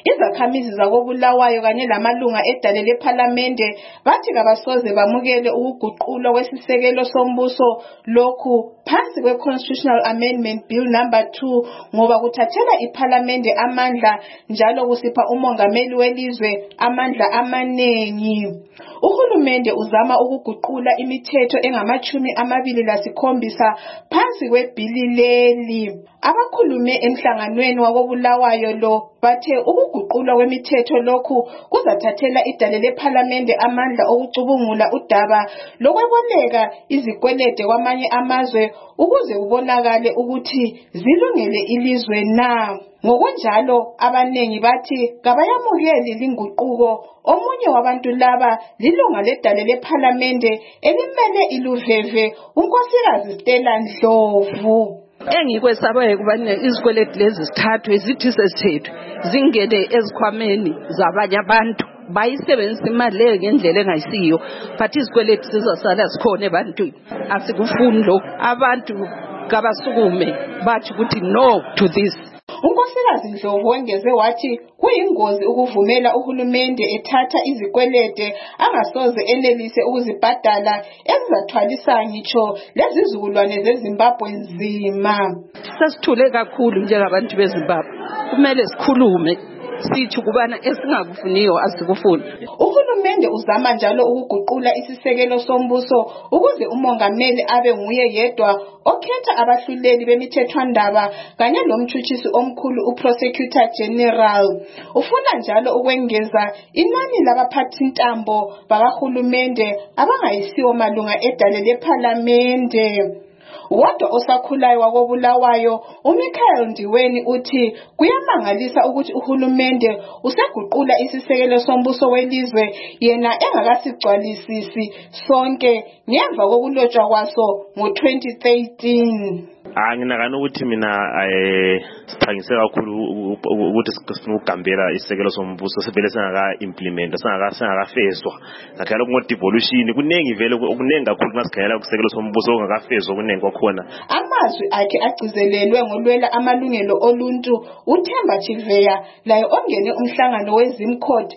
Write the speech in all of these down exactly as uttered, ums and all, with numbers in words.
Izakhamizi zakoBulawayo kanye lamalunga edale lephalamende bathi kabasoze bamukele ukuguqulwa kwesisekelo sombuso lokhu phansi kwe-Constitutional Amendment Bill number two ngoba kuthathela iphalamende amandla njalo kusipha umongameli welizwe amandla amanengi. Uhulumende uzama ukuguqula imithetho engamachumi amabili lasikhombisa phansi kwebhili leli. Abakhulume emhlanganweni wakoBulawayo lo bathe ukuguqulwa kwemithetho lokhu kuzathathela idale lephalamende amandla okucubungula udaba lokweboleka izikwelede kwamanye amazwe ukuze kubonakale ukuthi zilungele ilizwe na. Ngokunjalo abanengi bathi kabayamukeli linguquko. Omunye wabantu laba lilunga ledale lephalamende elimele iluveve unkosikazi Stella Ndlovu. Engikwesabayo kubana izikweleti lezi sithathwe zithi sesithethwe zingene ezikhwameni zabanye abantu bayisebenzisa imali leyo ngendlela engayisiyo but izikweleti sizasala sikhona ebantwini. Asikufuni lo abantu kabasukume bathi ukuthi no to this. Unkosikazi Ndlovu wengeze wathi kuyingozi ukuvumela uhulumende ethatha izikwelede angasoze enelise ukuzibhadala ezizathwalisa ngitsho lezizukulwane zeZimbabwe nzima. Sasithule kakhulu njengabantu beZimbabwe. Kumele sikhulume sithi kubana esingakufuniyo asikufuni. Uhulumende uzama njalo ukuguqula isisekelo sombuso ukuze umongameli abe nguye yedwa okhetha abahluleli bemithethwandaba kanye nomthuthisi omkhulu uProsecutor General. Ufuna njalo ukwengeza inani labaphathintambo bakahulumende abangayisiwo malunga edale lephalamende. Kodwa osakhulayo wakoBulawayo uMichael Ndiweni uthi kuyamangalisa ukuthi uhulumende useguqula isisekelo sombuso welizwe yena engakasigcwalisisi sonke ngemva kokulotshwa kwaso ngo twenty thirteen. Anginakana ukuthi mina siphangise kakhulu ukuthi sifuna ukugambela isisekelo sombuso sivele singaka implement singaka singakafezwa ngakhala ngo devolution kunengi vele okunengi kakhulu masikhala ukusekelo sombuso ongakafezwa kunengi kwakhona. Amazwi akhe agcizelelwe ngolwela amalungelo oluntu uThemba Chiveya laye ongene umhlangano weZimkhot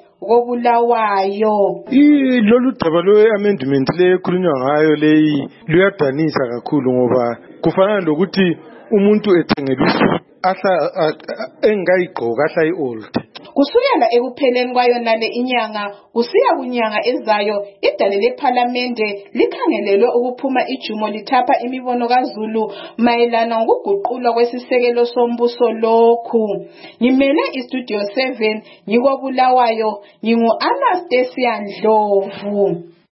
koBulawayo. Lolu daba lwe-amendment le ekhulunywa ngayo leyi luyadanisa kakhulu ngoba kufana lokuthi umuntu ethengeliswa ahla engayigqoka ahla i-old. Kusukela ekupheleni kwayo nale inyanga kusiya kunyanga ezayo idale lephalamende likhangelelwe ukuphuma ijumo lithapha imibono kaZulu mayelana ngokuguqulwa kwesisekelo sombuso lokhu. Ngimele iStudio seven ngikoBulawayo ngingu Anastasia Ndlovu.